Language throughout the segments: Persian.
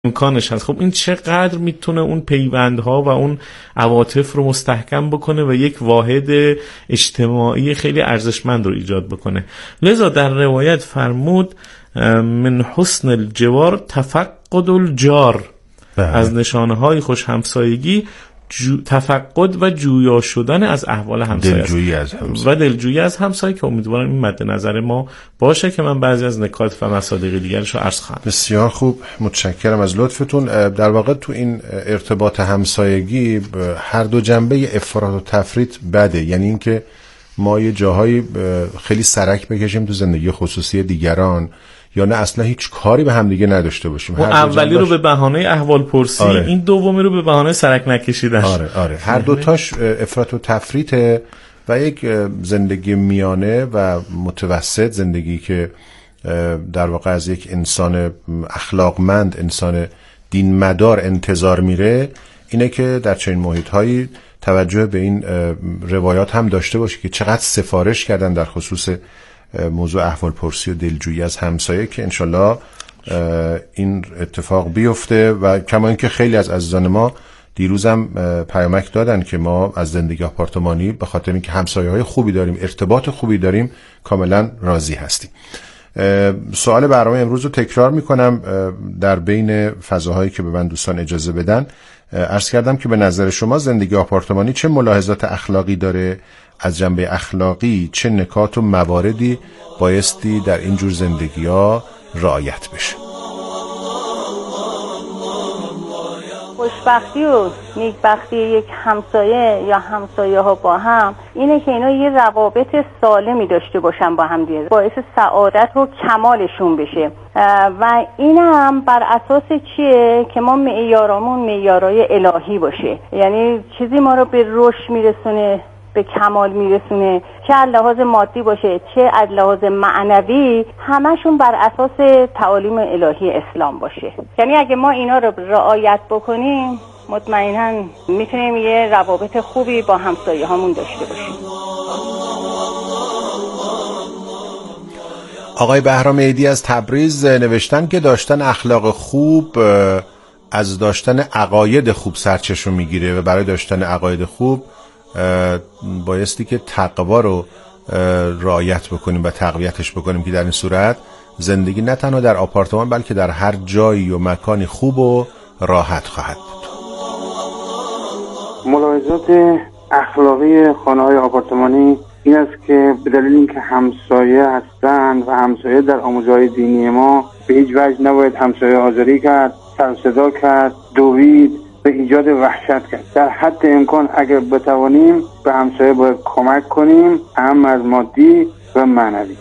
امکانش هست. خب این چقدر میتونه اون پیوندها و اون عواطف رو مستحکم بکنه و یک واحد اجتماعی خیلی ارزشمند رو ایجاد بکنه. لذا در روایت فرمود من حسن الجوار تفقد الجار، از نشانه های خوش همسایگی تفقد و جویا شدن از احوال همسایه، دلجویی از همسایه و دلجویی از همسایه، که امیدوارم این مد نظر ما باشه که من بعضی از نکات و مصادیق دیگرش رو عرض خواهم. بسیار خوب، متشکرم از لطفتون. در واقع تو این ارتباط همسایگی هر دو جنبه افراط و تفریط بده، یعنی اینکه ما یه جاهایی خیلی سرک بکشیم تو زندگی خصوصی دیگران، یا نه اصلا هیچ کاری به هم دیگه نداشته باشیم. و اولی رو به بهانه احوال پرسی، آره. این دومی رو به بهانه سرک نکشیدن. آره. هر دوتاش افراط و تفریطه و یک زندگی میانه و متوسط، زندگی که در واقع از یک انسان اخلاقمند، انسان دین مدار انتظار میره، اینه که در چنین محیط‌هایی توجه به این روایات هم داشته باشه که چقدر سفارش کردن در خصوص موضوع احوال پرسی و دلجویی از همسایه، که انشالله این اتفاق بیفته. و کما اینکه خیلی از عزیزان ما دیروزم پیامک دادن که ما از زندگی آپارتمانی به خاطر اینکه همسایه‌های خوبی داریم، ارتباط خوبی داریم، کاملا راضی هستیم. سوال برنامه امروز رو تکرار میکنم در بین فضاهایی که به من دوستان اجازه بدن. عرض کردم که به نظر شما زندگی آپارتمانی چه ملاحظات اخلاقی داره؟ از جنبه اخلاقی چه نکات و مواردی بایستی در این جور زندگی‌ها رعایت بشه؟ خوشبختی و نیکبختی یک همسایه یا همسایه ها با هم اینه که اینا یه روابط سالمی داشته باشن با هم دیگه، باعث سعادت و کمالشون بشه. و اینم بر اساس چیه؟ که ما معیارامون معیارای الهی باشه، یعنی چیزی ما رو به رشد میرسونه، به کمال میرسونه، چه از لحاظ مادی باشه چه از لحاظ معنوی، همشون بر اساس تعالیم الهی اسلام باشه. یعنی اگه ما اینا رو رعایت بکنیم مطمئنا میتونیم یه روابط خوبی با همسایه هامون داشته باشیم. آقای بهرام عیدی از تبریز نوشتن که داشتن اخلاق خوب از داشتن عقاید خوب سرچشمه میگیره و برای داشتن عقاید خوب بایستی که تقوا رو رعایت بکنیم و تقویتش بکنیم، که در این صورت زندگی نه تنها در آپارتمان بلکه در هر جایی و مکانی خوب و راحت خواهد بود. ملاحظات اخلاقی خانه‌های آپارتمانی این است که به دلیل اینکه همسایه هستند و همسایه در آموزه‌های دینی ما به هیچ وجه نباید همسایه آزاری کرد، سر صدا کرد، دوید، به ایجاد وحشت کرد. در حد امکان اگر بتوانیم به همسایه باید کمک کنیم، هم از مادی و معنوی.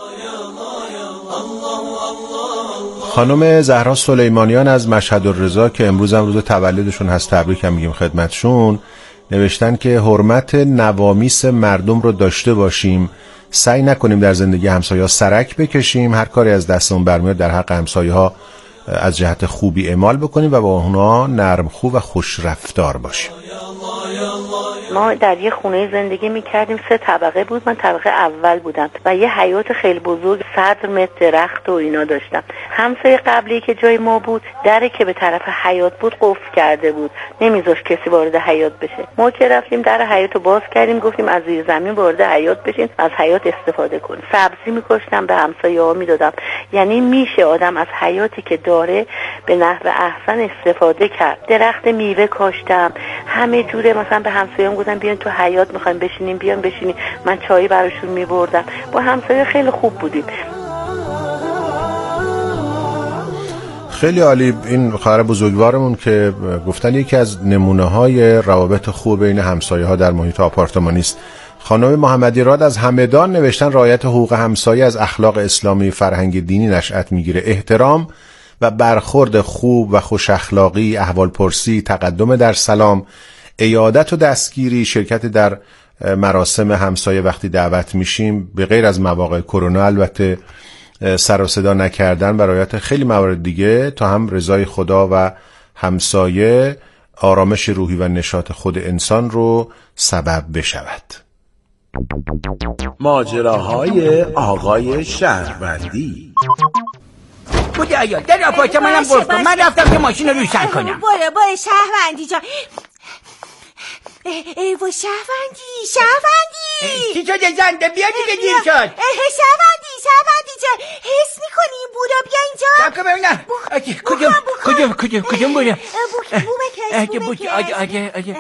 خانم زهرا سلیمانیان از مشهد الرضا که امروز هم روز تولدشون هست، تبریک هم میگیم خدمتشون، نوشتن که حرمت نوامیس مردم رو داشته باشیم، سعی نکنیم در زندگی همسایه‌ها سرک بکشیم، هر کاری از دستمون برمیاد در حق همسایه‌ها از جهت خوبی اعمال بکنیم و با اونها نرمخو و خوش رفتار باشیم. ما در یه خونه زندگی میکردیم، 3 طبقه بود، من طبقه اول بودم و یه حیاط خیلی بزرگ 100 متر درخت و اینا داشتم. همسایه قبلی که جای ما بود دره که به طرف حیاط بود قفل کرده بود، نمیذاشت کسی وارد حیاط بشه. ما که رفتیم در حیاط رو باز کردیم، گفتیم از زیر زمین وارد حیاط بشین، از حیاط استفاده کنیم. سبزی میکاشتم به همسایه‌ها میدادم. یعنی میشه آدم از حیاطی که داره به نحو احسن استفاده کرد. درخت میوه کاشتم، همه جوره، مثلا به همسایه‌ام گفتم بیان تو حیاط میخوایم بشینیم، بیان بشینیم، من چای براشون میبردم. با همسایه خیلی خوب بودیم. خیلی عالی. این خواهر بزرگوارمون که گفتن یکی از نمونه‌های روابط خوب بین همسایه‌ها در محیط آپارتمانی است. خانم محمدی راد از همدان نوشتن رعایت حقوق همسایه از اخلاق اسلامی فرهنگ دینی نشأت میگیره. احترام و برخورد خوب و خوش اخلاقی، احوالپرسی، تقدم در سلام، عیادت و دستگیری، شرکت در مراسم همسایه وقتی دعوت میشیم، به غیر از مواقع کرونا البته، سر و صدا نکردن و رعایت خیلی موارد دیگه تا هم رضای خدا و همسایه آرامش روحی و نشاط خود انسان رو سبب بشود. ماجراهای آقای شهروندی. بودی آیا در آپارتمانم برد کن. من رفتم که ماشین رو روشن کنم. برو شهروندی جان. با شهروندی چی شده زنده؟ بیا دیگه دیر شد. شهروندی جان، حس میکنی این بورا بیا اینجا؟ سب ببینم کجم بورا؟ بو بکش. آجه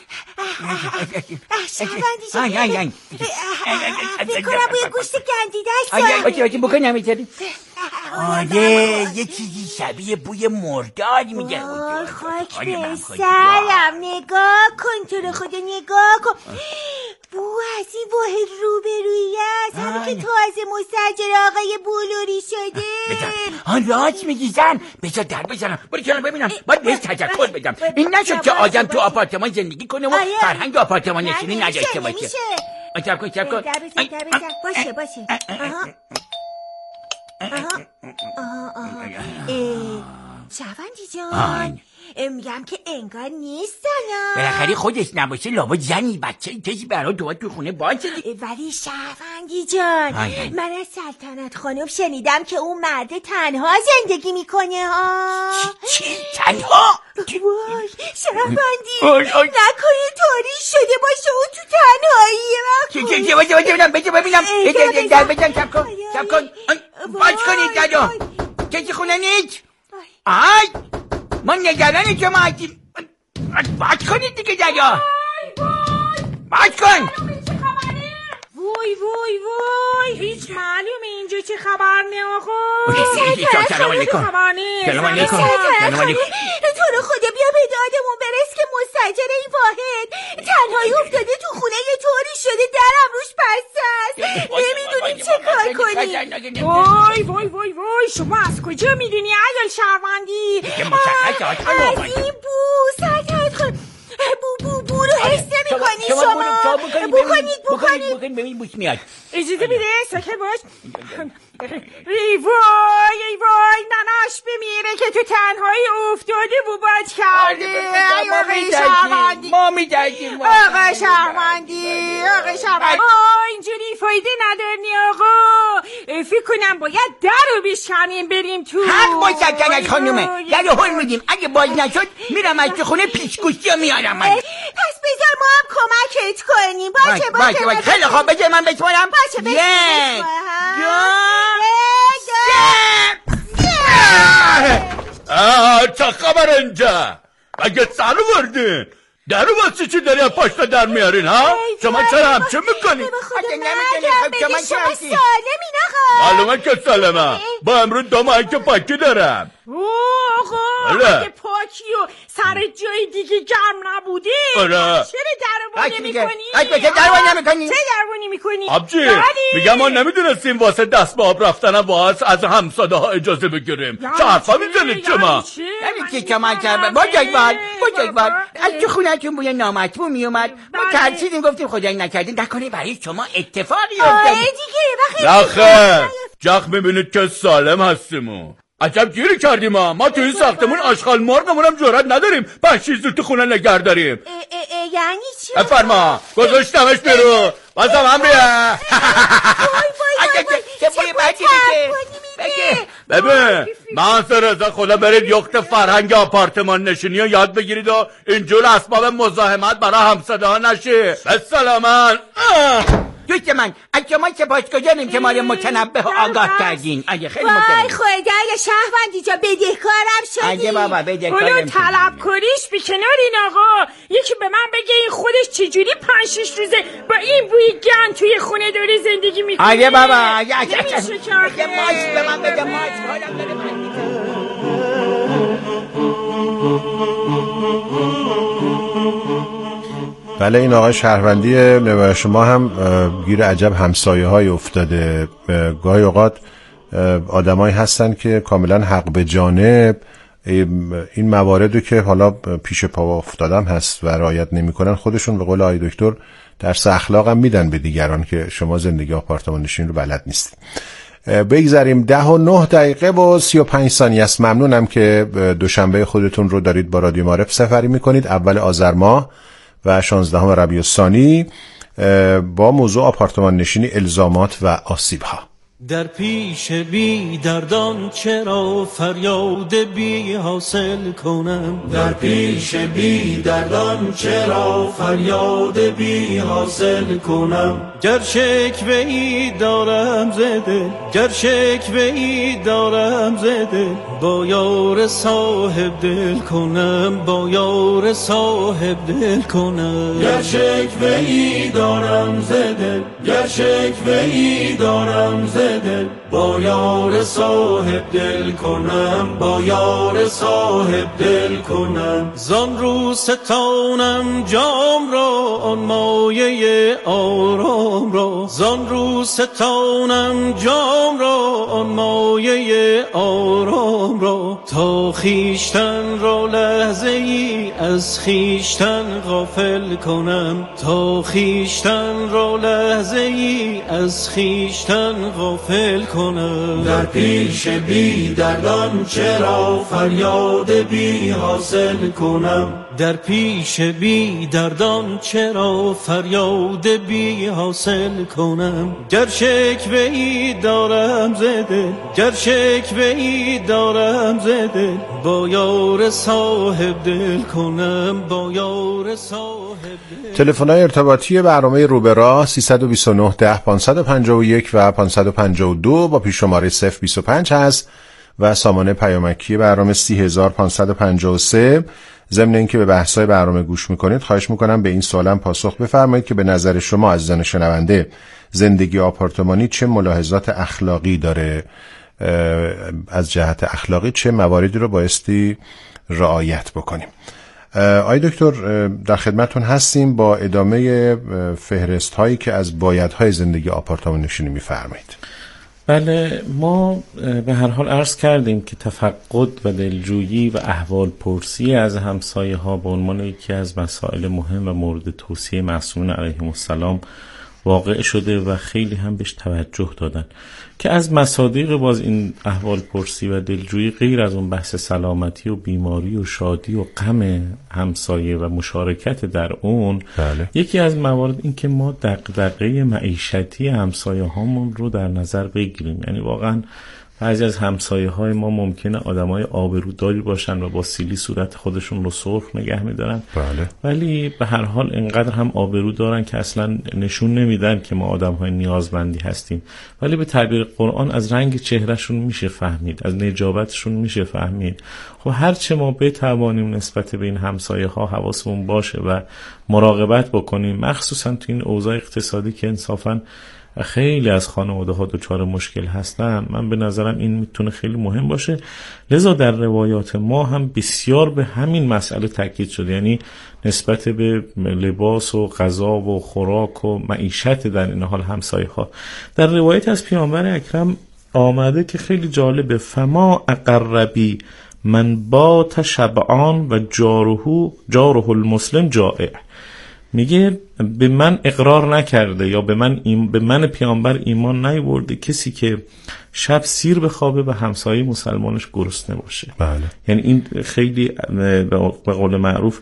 شهروندی جان بکنم بوی گوشت گندیده آجه بکنم ایتاری. آره یه چیزی شبیه بوی مردار میگه. خاک به سرم، نگاه کن تو رو خدا، نگاه کن. بو از این واحد روبرویی است، همون که تازه مستاجر آقای بولوری شده. راست میگی زن، بذار در بزنم. برو کنم ببینم، باید بهش تذکر بدم. این نشد که آدم تو آپارتمان زندگی کنه و فرهنگ آپارتمان نشینی نداشته باشه. چپ کن در بزن. باشه. شهروندی جان میگم که انگار نیستن. بالاخره خودش نباشه لابد زنی بچه کسی برای تو خونه باشه. ولی شهروندی جان من از سلطنت خانم شنیدم که اون مرد تنها زندگی میکنه ها. چی؟ تنها؟ وای شهروندی نکنه طوری شده باشه اون تو تنهاییه. بجا ببینم در بجن. چپ کن باز کنید درو. کسی خونه نیست؟ آی ما نگران شما هستیم. باز کنید دیگه درو. باز کن. وای هیچ معلومه اینجا چه خبر نه آقا. سلام علیکم. تو رو خدا بیا به دادمون برس که مستاجر این واحد تنهایی افتاده تو خونه یه طوری شده درم روش بسته است. نمیدونیم چه کار کنیم. وای شما از کجا میدونی عیال شهروندی؟ از این بو سلطنت خانم بو رو حس نمی کنی شما؟ بکنید ببین بوش میاد. اجازه بده ساکت باش. وای نناش بمیره که تو تنهایی افتاده بوبات کرده. ما میدردیم آقا شهروندی اینجوری فایده ندارنی آقا. فکر کنم باید در رو بشکنیم بریم تو. حق با سلطنت خانومه در رو حل میدیم. اگه باز نشد میرم از تو خونه پیشگوشتی میارم من. پس بذار ما هم کمکت کنیم. باشه خیلی خواب بذار من بسپارم. باشه یک چه خبر اینجا؟ اگه سر وردین درو واسه چی داری از پاشتا در میارین ها؟ شما چرا همچه میکنی؟ شما سالمین آقا. معلومه که سالمه. با امروز 2 ماه که پاکی دارم. آقا اگه پاکی و سر جای دیگه گرم نبوده چرا دربانی میکنی؟ چه دربانی میکنی؟ آبجی میگم ما نمیدونستیم واسه دست به آب رفتنم واسه از همساده ها اجازه بگیریم. چه حرفا میزنید شما؟ نمیدونی که من بزرگوار از تو خونه‌تون بوی نامطبوع میومد. ما ترسیدیم گفتیم خدایی نکردین نکنه برای شما اتفاقی افتاد. نخیر جخ میبینید که سالم هستیم. عجب گیری کردیم ما تو این ساختمون آشغال مرغمون هم جرأت نداریم 5-6 تو خونه نگه داریم. یعنی چی؟ بفرما گذاشتمش بیرون بازم امریه. چه بوی بدی میگه. ببین منصر رضا خدا برید یخت فرهنگ آپارتمان نشینی رو یاد بگیرید و اینجور اسباب مزاحمت برای همساده ها نشه. بسلامن. دوست من از شما سپاسگزاریم که ما رو متنبه و آگاه کردین. خیلی متنبه. وای خدایا شهروندی جا بدهکارم شدی. بابا بدهکارم اونو طلبکاریش بی کنارین آقا. یکی به من بگه این خودش چجوری 5-6 روزه با این بوی گند توی خونه داره زندگی میکنه. بابا نمیشه کرده. ماش به من بده ماش حالم داره من بله این آقای شهروندی شما هم گیر عجب همسایه های افتاده. گاهی اوقات آدمایی هستن که کاملا حق به جانب این مواردو که حالا پیش پا افتادم هست و رعایت نمی‌کنن خودشون به قول آقای دکتر درس اخلاق هم میدن به دیگران که شما زندگی آپارتمان نشین رو بلد نیستید. بگذاریم 10:09:35 است. ممنونم که دوشنبه خودتون رو دارید با رادیو معارف سفری میکنید. اول آذر ماه و 16 ربیع الثانی با موضوع آپارتمان نشینی، الزامات و آسیب‌ها. در پیش بی دردان چرا فریاد بی حاصل کنم؟ در پیش بی دردان چرا فریاد بی حاصل کنم؟ گر شکوه ای دارم زده، گر شکوه ای دارم زده، با یار صاحب دل کنم، با یار صاحب دل کنم. گر شکوه ای دارم زده، گر شکوه ای دارم زده، با یار صاحب دل کنم، با یار صاحب دل کنم. زان رو ستانم جام را، آن مایه آرام را، زان رو ستانم جام را، آن مایه آرام را، تا خیشتن را لحظه ای از خیشتن غافل کنم، تا خیشتن را لحظه ای از خیشتن غافل کنم. در پیش بی دردان چرا فریاد بی حاصل کنم؟ در پیش بی دردان چرا فریاد بی حاصل کنم؟ گر شکوه ای دارم زده، گر شکوه ای دارم زده، با یار صاحب دل کنم، با یار صاحب دل. تلفن‌های ارتباطی برنامه رو به راه 329 10 551 و 552 با پیش شماره 025 هست و سامانه پیامکی برنامه 30553. ضمن اینکه به بحث‌های برنامه گوش میکنید، خواهش میکنم به این سوالم پاسخ بفرمایید که به نظر شما عزیزان شنونده زندگی آپارتمانی چه ملاحظات اخلاقی داره؟ از جهت اخلاقی چه مواردی رو بایستی رعایت بکنیم؟ آقای دکتر در خدمتون هستیم با ادامه فهرست هایی که از بایدهای زندگی آپارتمان نشینی میفرمایید. بله، ما به هر حال عرض کردیم که تفقد و دلجویی و احوال پرسی از همسایه ها به عنوان یکی از مسائل مهم و مورد توصیه معصومین علیهم السلام واقع شده و خیلی هم بهش توجه دادن که از مصادیق باز این احوال پرسی و دلجویی غیر از اون بحث سلامتی و بیماری و شادی و غم همسایه و مشارکت در اون، بله. یکی از موارد این که ما دغدغه معیشتی همسایه هامون رو در نظر بگیریم. یعنی واقعا بعضی از همسایه های ما ممکنه آدمای آبروداری باشن و با سیلی صورت خودشون رو سرخ نگه میدارن، بله. ولی به هر حال اینقدر هم آبرو دارن که اصلا نشون نمیدن که ما آدمهای نیازمندی هستیم، ولی به تعبیر قرآن از رنگ چهرهشون میشه فهمید، از نجابتشون میشه فهمید. خب هرچه ما بتوانیم نسبت به این همسایه ها حواسمون باشه و مراقبت بکنیم، مخصوصا تو این اوضاع اقتصادی که انصافاً خیلی از خانواده ها دچار مشکل هستن، من به نظرم این میتونه خیلی مهم باشه. لذا در روایات ما هم بسیار به همین مسئله تاکید شده، یعنی نسبت به لباس و غذا و خوراک و معیشت در این حال همسایه ها. در روایت از پیامبر اکرم آمده که خیلی جالبه: فما اقربی من بات شبعان و جاره المسلم جائع. میگه به من اقرار نکرده یا به من پیامبر ایمان نیاورده کسی که شب سیر بخوابه و همسایه مسلمانش گرسنه باشه. بله. یعنی این خیلی به قول معروف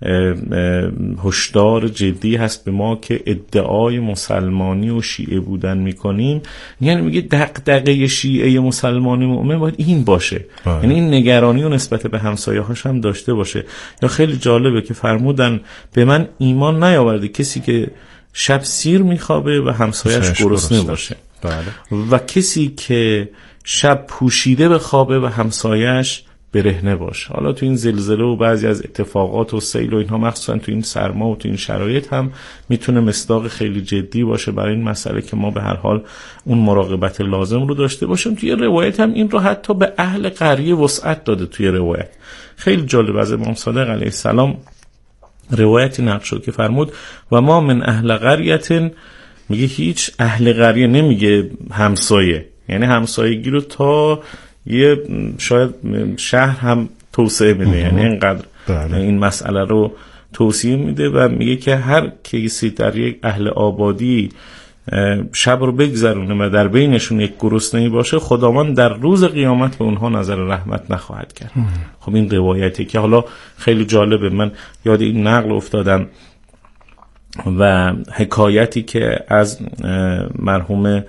هشدار جدی هست به ما که ادعای مسلمانی و شیعه بودن میکنیم. یعنی میگه دغدغه شیعه مسلمانی مؤمن باید این باشه، یعنی این نگرانی و نسبت به همسایه هاش هم داشته باشه. یا خیلی جالبه که فرمودن به من ایمان نیاورده کسی که شب سیر میخوابه و همسایه‌اش گرسنه باشه. بله. و کسی که شب پوشیده بخوابه و همسایه‌اش برهنه باشه. حالا تو این زلزله و بعضی از اتفاقات و سیل و اینها، مخصوصا تو این سرما و تو این شرایط، هم میتونه مصداق خیلی جدی باشه برای این مسئله که ما به هر حال اون مراقبت لازم رو داشته باشیم. توی روایت هم این رو حتی به اهل قریه وسعت داده. توی روایت خیلی جالب از امام صادق علیه السلام روایتی نقل شد که فرمود و ما من اهل قریه، میگه هیچ اهل قریه، نمیگه همسایه، یعنی همسایگی رو تا یه شاید شهر هم توسعه میده، یعنی اینقدر این مسئله رو توصیه میده و میگه که هر کسی در یک اهل آبادی شب رو بگذرونه و در بینشون یک گرسنه‌ای باشه، خداوند در روز قیامت به اونها نظر رحمت نخواهد کرد. خب این روایتی که حالا خیلی جالبه، من یاد این نقل افتادم و حکایتی که از مرحوم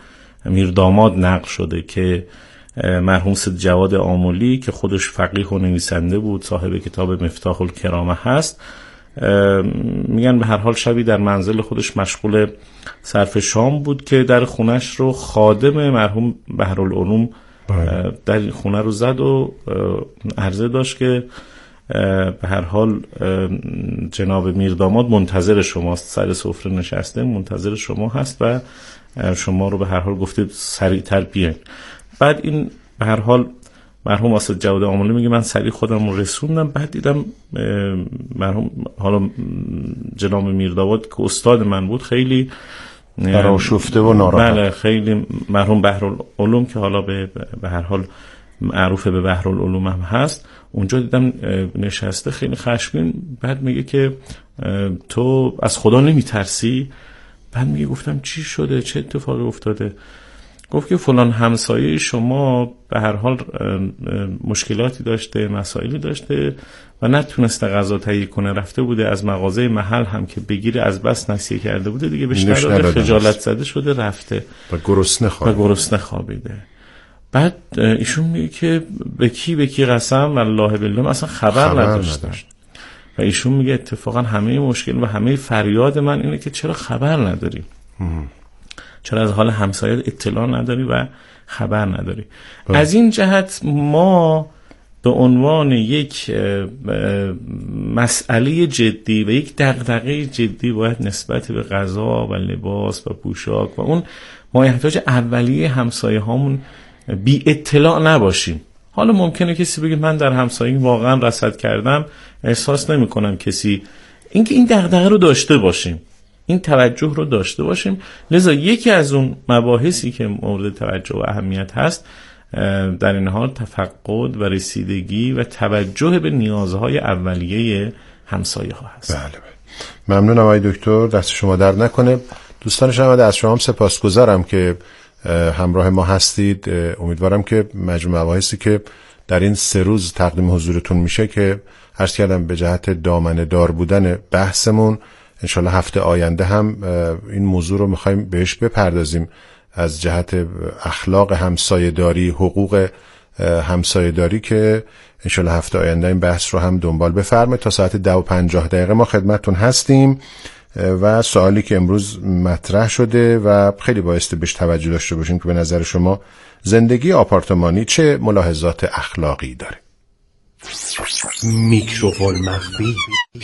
میرداماد نقل شده که مرحوم سید جواد آملی که خودش فقیه و نویسنده بود، صاحب کتاب مفتاح الکرامه هست، میگن به هر حال شبی در منزل خودش مشغول صرف شام بود که در خونش رو خادم مرحوم بحرالعلوم در خونه رو زد و عرضه داشت که به هر حال جناب میرداماد منتظر شماست، سر سفره نشسته منتظر شما هست و شما رو به هر حال گفته سریعتر بیاین. بعد این به هر حال مرحوم اسد جواد آملی میگه من سریع خودم رو رسوندم، بعد دیدم مرحوم حالا جناب میرداماد که استاد من بود خیلی برآشفته و ناراحت. بله خیلی مرحوم بحرالعلوم که حالا به هر حال معروف به بحرالعلوم هم هست، اونجا دیدم نشسته خیلی خشمگین. بعد میگه که تو از خدا نمیترسی؟ بعد میگه گفتم چی شده، چه اتفاقی افتاده؟ گفت که فلان همسایه شما به هر حال مشکلاتی داشته، مسائلی داشته و نتونسته غذا تهیه کنه، رفته بوده از مغازه محل هم که بگیره از بس نسیه کرده بوده دیگه بهش نداده، خجالت زده شده رفته و گرسنه خوابیده. بعد ایشون میگه که به کی قسم والله بالله اصلا خبر نداشتم. و ایشون میگه اتفاقا همه مشکل و همه فریاد من اینه که چرا خبر نداری، چرا از حال همسایه اطلاع نداری و خبر نداری. از این جهت ما به عنوان یک مسئله جدی و یک دغدغه جدی باید نسبت به غذا و لباس و پوشاک و اون مایحتاج اولیه همسایه هامون بی اطلاع نباشیم. حالا ممکنه کسی بگه من در همسایگی واقعا رصد کردم، احساس نمی کنم کسی، اینکه این دغدغه رو داشته باشیم، این توجه رو داشته باشیم. لذا یکی از اون مباحثی که مورد توجه و اهمیت هست در این حال تفقد و رسیدگی و توجه به نیازهای اولیه همسایه ها هست. بله. ممنونم آقای دکتر، دست شما درد نکنه. دوستان شنونده از شما هم سپاسگزارم که همراه ما هستید. امیدوارم که مجموع مباحثی که در این 3 روز تقدیم حضورتون میشه که عرض کردم به جهت دامنه دار بودن بحثمون، انشالله هفته آینده هم این موضوع رو میخوایم بهش بپردازیم از جهت اخلاق همسایه‌داری، حقوق همسایه‌داری، که انشالله هفته آینده این بحث رو هم دنبال بفرمایید. تا ساعت 10:50 ما خدمتتون هستیم و سوالی که امروز مطرح شده و خیلی بایسته بهش توجه داشته باشیم که به نظر شما زندگی آپارتمانی چه ملاحظات اخلاقی داره؟ میکروفون مخفی.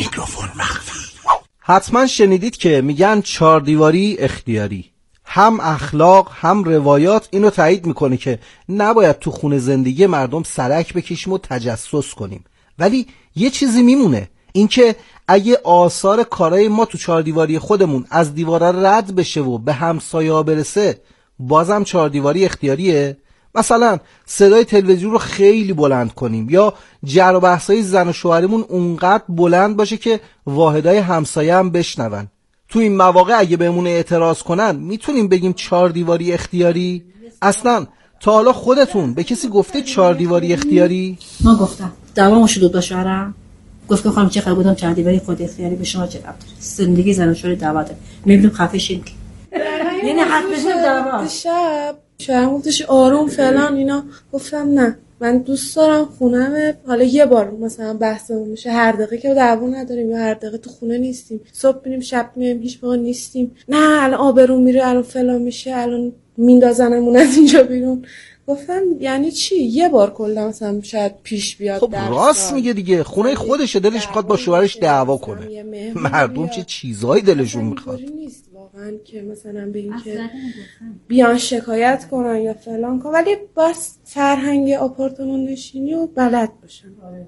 حتما شنیدید که میگن 4 دیواری اختیاری. هم اخلاق هم روایات اینو تایید میکنه که نباید تو خونه زندگی مردم سرک بکشیم و تجسس کنیم. ولی یه چیزی میمونه، اینکه اگه آثار کارهای ما تو 4 دیواری خودمون از دیوارا رد بشه و به همسایه‌ها برسه، بازم 4 دیواری اختیاریه. مثلا صدای تلویزیون رو خیلی بلند کنیم یا جر و بحثای زن و شوهرمون اونقدر بلند باشه که واحدای همسایه هم بشنون. تو این مواقع اگه بهمون اعتراض کنن میتونیم بگیم 4 دیواری اختیاری؟ اصلا تا حالا خودتون به کسی گفته 4 دیواری اختیاری؟ ما گفتم دعوامو شد با شوهرم، گفت که خانم چقدر بودم 4 دیواری خود اختیاری به شما چه ربطی داره؟ زندگی زن و شوهر دعواته، میبینیم خفه شین. یعنی حق بزنیم دعوا. شب شوهرم گفتش آروم فلان اینا، گفتم نه من دوست دارم خونمه، حالا یه بار مثلا بحثمون میشه هر دقیقه که دعوا نداریم یا هر دقیقه تو خونه نیستیم، صبح میریم شب میایم هیچ موقع نیستیم، نه الان آبرون میره الان فلان میشه الان میندازنمون از اینجا بیرون. گفتم یعنی چی؟ یه بار کلا مثلا شاید پیش بیاد. خب راست میگه دیگه، خونه خودشه، دلش میخواد با شوهرش دعوا کنه. مردم چه چیزایی دلشون میخواد. نیست واقعا که مثلا به این که بیان شکایت کنن یا فلان کنن، ولی بس فرهنگ آپارتمان نشینی و بلد باشن.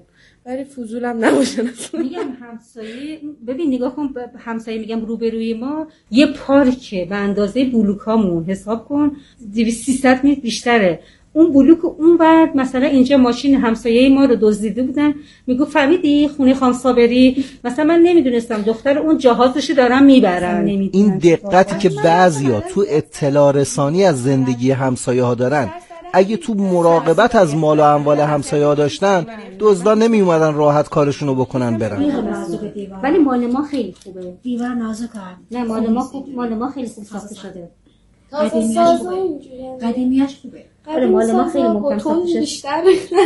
ولی فضولم نباشن. میگم همسایه، ببین نگاه کن، همسایه میگم روبروی ما یه پارکه به اندازه بلوکامون، حساب کن 200-300 متر بیشتره. اون بلوک اون ورد مثلا اینجا ماشین همسایه ما رو دزدیده بودن، میگو فهمیدی خونه خان صابری، مثلا من نمیدونستم دختر اون جهازشو دارن میبرن. این دقتی که بعضیا تو اطلاع رسانی از زندگی همسایه ها دارن، اگه تو مراقبت از مال و اموال همسایه ها داشتن، دزدا نمی اومدن راحت کارشونو بکنن برن. ولی مال ما خیلی خوبه. دیوار نازکه. نه مال ما خیلی خوب ساخته شده. قدیمیش خوبه. آره مال ما خیلی محکم ساخته بیشتر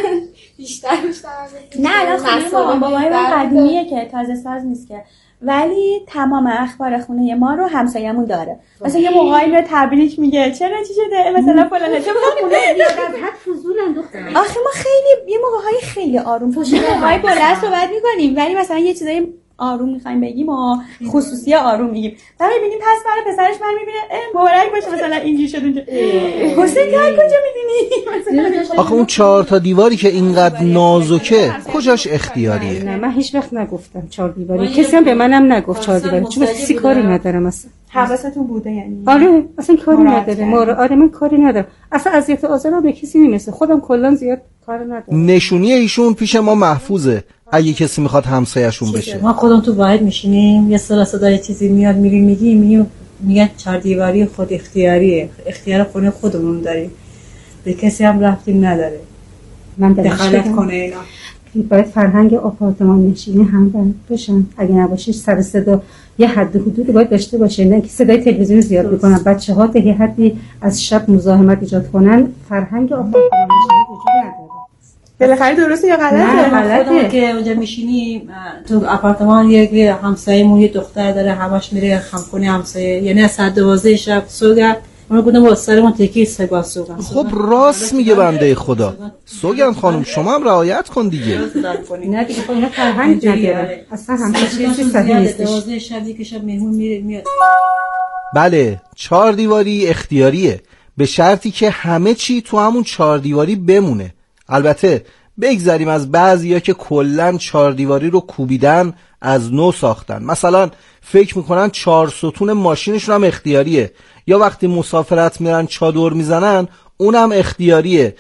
نه الان خونه بابای من قدیمیه که تازه ساز نیست که، ولی تمام اخبار خونه ما رو همسایه‌مون داره. مثلا یه موقعی میاد تبریک میگه چرا چی شده مثلا فلانه چه خونه زیاد از حد فضولن دختر. آخه ما خیلی یه موقعی خیلی آروم موقعی بلند صحبت می‌کنیم ولی مثلا یه چیزای آروم می‌خوایم بگیم و خصوصی آروم میگیم. بعد می‌بینیم پس برای پسرش من می‌بینه مبارک باشه مثلا اینجوری شد اونجا. حسین تو کجا می‌بینی؟ آخه اون 4 تا دیواری که اینقدر نازکه کجاش اختیاریه؟ نه من هیچ وقت نگفتم 4 دیواری. کسی هم به منم نگفت 4 دیواری. چون کسی کاری ندارم اصلا. حواستون بوده یعنی؟ آره اصلا کاری نداره. آره من کاری ندارم. اصلا اذیت آزارم به کسی نمیرسه. خودم کلا زیاد کار ندارم. نشونی ایشون پیش ما محفوظه. اگه کسی میخواد همسایه‌شون بشه. ما خودمون تو واحد میشینیم یه صدای چیزی میاد میگیم 4 دیواری خود اختیاریه. اختیار خونه خودمون داریم. به کسی هم رفتیم نداره. من دخالت کنه اینا. باید فرهنگ آپارتمان نشینی هم بشن. اگه نباشه سر صدا یه حد حدودی باید داشته باشه. نه که صدای تلویزیون زیاد بکنن. بچه‌ها تا یه حدی از شب مزاحمت ایجاد کنن. فرهنگ آپارتمان نشینی وجود نداره. بالاخره درسته یا غلطه؟ نه خودمون که اونجا میشینیم تو آپارتمان یک همسایه‌مون یه دختر داره همش میره همخونه همسایه، یعنی از ساعت 12 شب صبح ما گفتم با سرمون تکی سگا صبح. خب راست میگه بنده خدا. سوگند خانم شما هم رعایت کن دیگه. نه دیگه خب اینا فرهنگ نداره. اصلا همین چیزی صحیح نیست. 12 شب یک شب مهمون میاد. بله 4 دیواری اختیاریه به شرطی که همه چی تو همون 4 دیواری بمونه. البته بگذاریم از بعضیا که کلن 4 دیواری رو کوبیدن از نو ساختن. مثلا فکر میکنن 4 ستون ماشینشون هم اختیاریه، یا وقتی مسافرت میرن چادر میزنن اونم اختیاریه،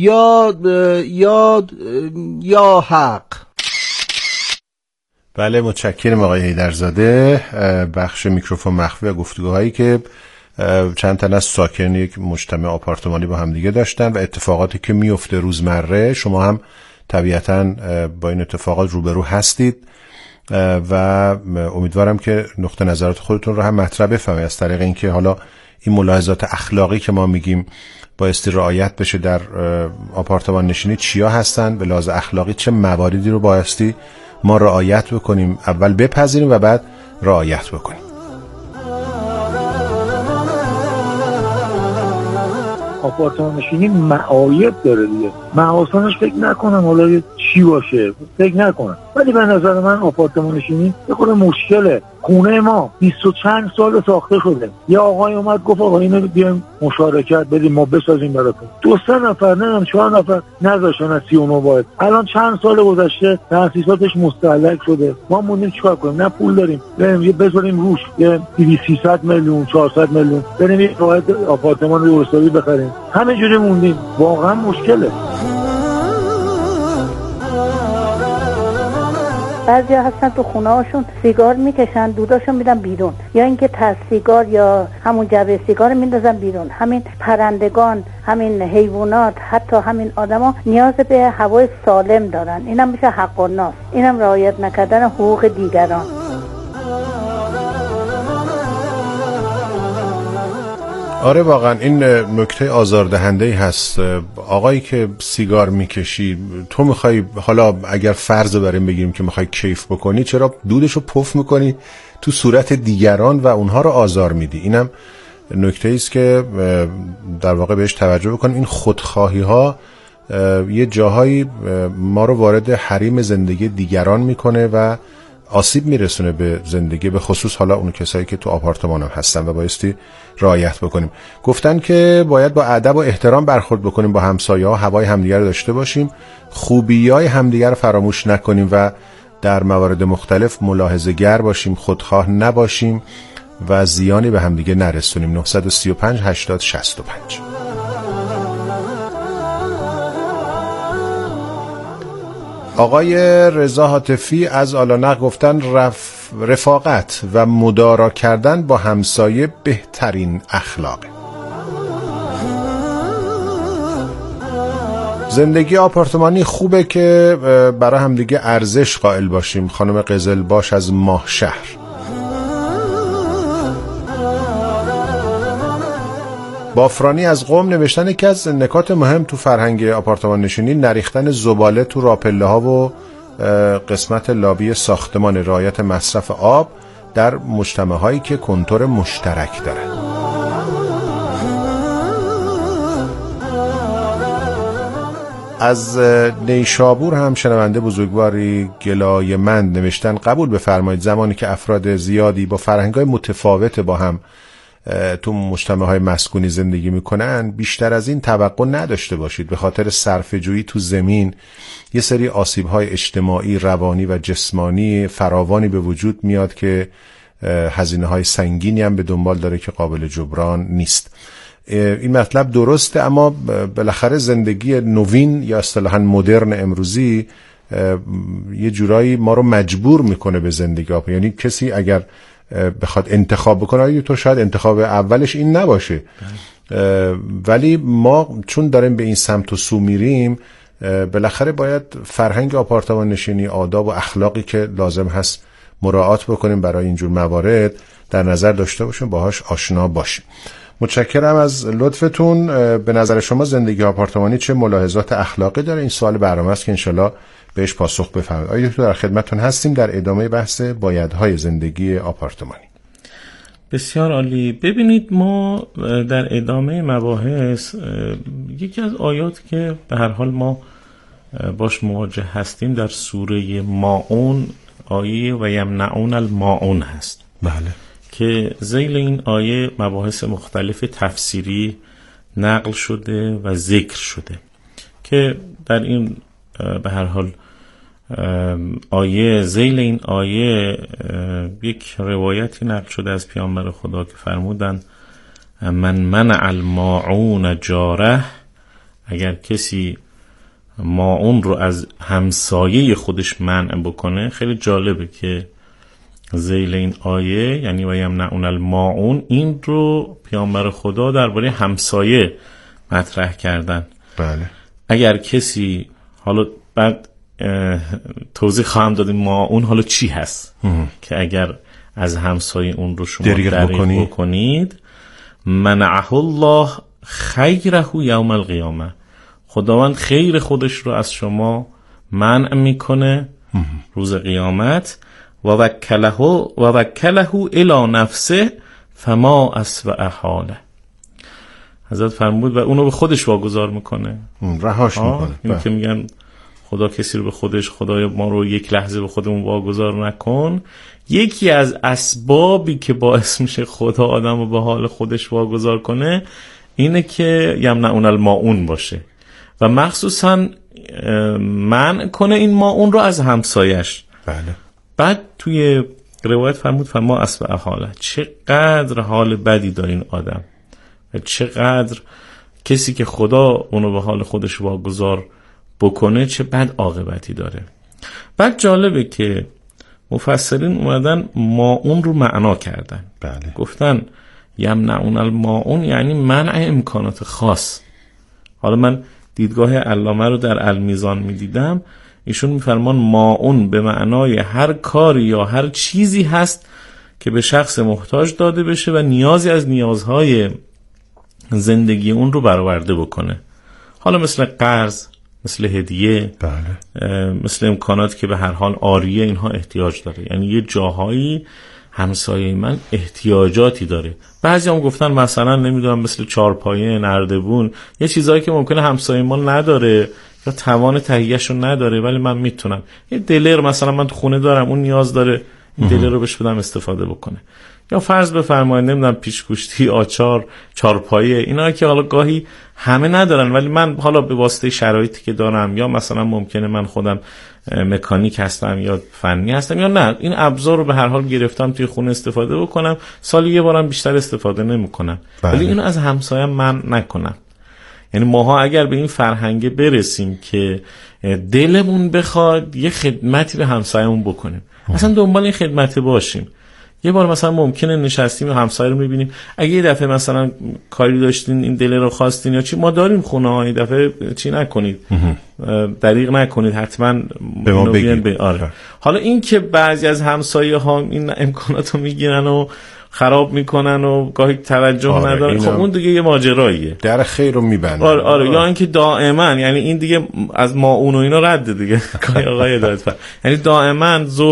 یا حق. بله متشکرم آقای حیدرزاده. بخش میکروفون مخفی و گفتگوهایی که چند تن از ساکن یک مجتمع آپارتمانی با هم دیگه داشتن و اتفاقاتی که میفته روزمره، شما هم طبیعتاً با این اتفاقات روبرو هستید و امیدوارم که نقطه نظرات خودتون رو هم مطرح بفهمید از طریق اینکه حالا این ملاحظات اخلاقی که ما میگیم بایستی رعایت بشه در آپارتمان نشینی چیا هستن، به لحاظ اخلاقی چه مواردی رو بایستی ما رعایت بکنیم، اول بپذیریم و بعد رعایت بکنیم. آپارتمان نشینی معایب داره دیگه. محاسنش فکر نکنم حالا چی باشه، فکر نکنم، ولی به نظر من آپارتمان نشینی یه خورده مشکله. خونه ما 20 و چند سال ساخته شده. یه آقای اومد گفت آقا اینو بیایم مشارکت بدیم ما بسازیم براتون. 2-3 نفر نه 4 نفر نذاشتن از 39 واحد. الان چند سال گذشته تأسیساتش مستهلک شده. ما موندیم چیکار کنیم؟ نه پول داریم بریم یه بذاریم روش یه 300 میلیون 400 میلیون بریم یه واحد آپارتمان درستابی بخریم. همینجوری موندیم. واقعا مشکله. بعضیا هستن تو خونه هاشون سیگار میکشن، دوداشون میدن بیرون، یا اینکه ته سیگار یا همون جعبه سیگار میندازن بیرون. همین پرندگان، همین حیوانات، حتی همین آدما نیاز به هوای سالم دارن. اینم میشه حق الناس، اینم رعایت نکردن حقوق دیگران. آره واقعا این نکته آزاردهنده‌ای هست. آقایی که سیگار میکشی، تو میخوای حالا اگر فرض بریم بگیریم که میخوای کیف بکنی، چرا دودشو پف میکنی تو صورت دیگران و اونها رو آزار میدی؟ اینم نکته ایست که در واقع بهش توجه بکنیم. این خودخواهی ها یه جاهایی ما رو وارد حریم زندگی دیگران میکنه و آسیب میرسونه به زندگی، به خصوص حالا اون کسایی که تو آپارتمان هم هستن و بایستی رعایت بکنیم. گفتن که باید با ادب و احترام برخورد بکنیم با همسایه ها، هوای همدیگر رو داشته باشیم، خوبیای همدیگر رو فراموش نکنیم و در موارد مختلف ملاحظه‌گر باشیم، خودخواه نباشیم و زیانی به همدیگه نرسونیم. 935 80 65. آقای رضا هاتفی از آلانق گفتن رفاقت و مدارا کردن با همسایه بهترین اخلاقه. زندگی آپارتمانی خوبه که برای همدیگه ارزش قائل باشیم. خانم قزلباش از ماهشهر. بافرانی از قم نوشتن که از نکات مهم تو فرهنگ آپارتمان نشینی نریختن زباله تو راپله ها و قسمت لابی ساختمان، رعایت مصرف آب در مجتمع هایی که کنتور مشترک دارن. از نیشابور هم شنونده بزرگواری گلایمند نوشتن قبول بفرمایید زمانی که افراد زیادی با فرهنگ‌های متفاوت با هم تو مجتمع‌های مسکونی زندگی میکنن، بیشتر از این توقع نداشته باشید. به خاطر صرفه‌جویی تو زمین یه سری آسیب‌های اجتماعی، روانی و جسمانی فراوانی به وجود میاد که هزینه‌های سنگینی هم به دنبال داره که قابل جبران نیست. این مطلب درسته، اما بالاخره زندگی نوین یا اصطلاحاً مدرن امروزی یه جورایی ما رو مجبور میکنه به زندگی. یعنی کسی اگر بخواد انتخاب بکنه، تو شاید انتخاب اولش این نباشه، ولی ما چون داریم به این سمت و سو میریم، بالاخره باید فرهنگ آپارتمان نشینی، آداب و اخلاقی که لازم هست مراعات بکنیم برای اینجور موارد در نظر داشته باشیم، باهاش آشنا باشیم. متشکرم از لطفتون. به نظر شما زندگی آپارتمانی چه ملاحظات اخلاقی داره؟ این سوال برنامه است که انشالله بهش پاسخ بفرمایید. آقای دکتر در خدمتتون هستیم در ادامه بحث بایدهای زندگی آپارتمانی. بسیار عالی. ببینید ما در ادامه مباحث یکی از آیات که به هر حال ما باش مواجه هستیم در سوره ماعون، آیه و یمنعون الماعون هست. بله. که ذیل این آیه مباحث مختلف تفسیری نقل شده و ذکر شده که در این به هر حال آیه، ذیل این آیه یک روایتی نقل شده از پیامبر خدا که فرمودند من منع الماعون جاره، اگر کسی ماعون رو از همسایه خودش منع بکنه. خیلی جالبه که ذیل این آیه یعنی و یمنعون الماعون، این رو پیامبر خدا درباره همسایه مطرح کردن. بله. اگر کسی، حالا بعد توضیح خواهم داد ماعون حالا چی هست که اگر از همسایه اون رو شما دریغ بکنید، منعه الله خیره یوم القیامه، خداوند خیر خودش رو از شما منع میکنه روز قیامت. و وکله الی نفسه فما اسوأ حاله، حضرت فرمود و اونو به خودش واگذار میکنه، رهاش میکنه. این که میگن خدا کسی رو به خودش، خدای ما رو یک لحظه به خودمون واگذار نکن. یکی از اسبابی که باعث میشه خدا آدم رو به حال خودش واگذار کنه اینه که یمنعون الماعون باشه و مخصوصا منع کنه این ماعون رو از همسایش. بله. بعد توی روایت فرمود فما اسوأ حاله، چقدر حال بدی داره این آدم و چقدر کسی که خدا اونو به حال خودش واگذار بکنه چه بد عاقبتی داره. بعد جالبه که مفسرین اومدن ماعون رو معنا کردن. بله. گفتن یمنعون الماعون یعنی منع امکانات خاص. حالا من دیدگاه علامه رو در المیزان میدیدم، ایشون میفرمان ماعون به معنای هر کاری یا هر چیزی هست که به شخص محتاج داده بشه و نیازی از نیازهای زندگی اون رو برآورده بکنه. حالا مثل قرض، مثل هدیه، مثل امکانات که به هر حال عاریه اینها احتیاج داره. یعنی یه جاهایی همسایه من احتیاجاتی داره. بعضی هم گفتن مثلا نمیدونم مثل چارپایه، نردبون، یه چیزایی که ممکنه همسایه ما نداره یا توان تهیه‌شو نداره ولی من میتونم. یه دلر مثلا من تو خونه دارم، اون نیاز داره این دلر رو بهش بدم استفاده بکنه. یا فرض بفرمایید نمیدونم پیشگوشتی، آچار، چارپایه، اینا که حالا گاهی همه ندارن ولی من حالا به واسطه شرایطی که دارم یا مثلا ممکنه من خودم مکانیک هستم یا فنی هستم یا نه این ابزار رو به هر حال گرفتم توی خونه استفاده بکنم، سالی یه بارم بیشتر استفاده نمی‌کنم. ولی اینو از همسایم من نکنم. یعنی ماها اگر به این فرهنگ برسیم که دلمون بخواد یه خدمتی به همسایمون بکنیم، اصلا دنبال این خدمت باشیم. یه بار مثلا ممکنه نشستیم و همسایه رو می‌بینیم، اگه یه دفعه مثلا کاری داشتین این دل رو خواستین یا چی، ما داریم خونه ها، یه دفعه چی نکنید، دریغ نکنید، حتما به ما بگید. آره. حالا این که بعضی از همسایه ها این امکانات رو میگیرن و خراب میکنن و گاهی توجه ندارن. خب اون دیگه یه ماجراییه، در خیر رو میبندن. آره یا اینکه دائما، یعنی این دیگه از ما اون و اینا رد دیگه. آقای هدایت‌فر، یعنی دائما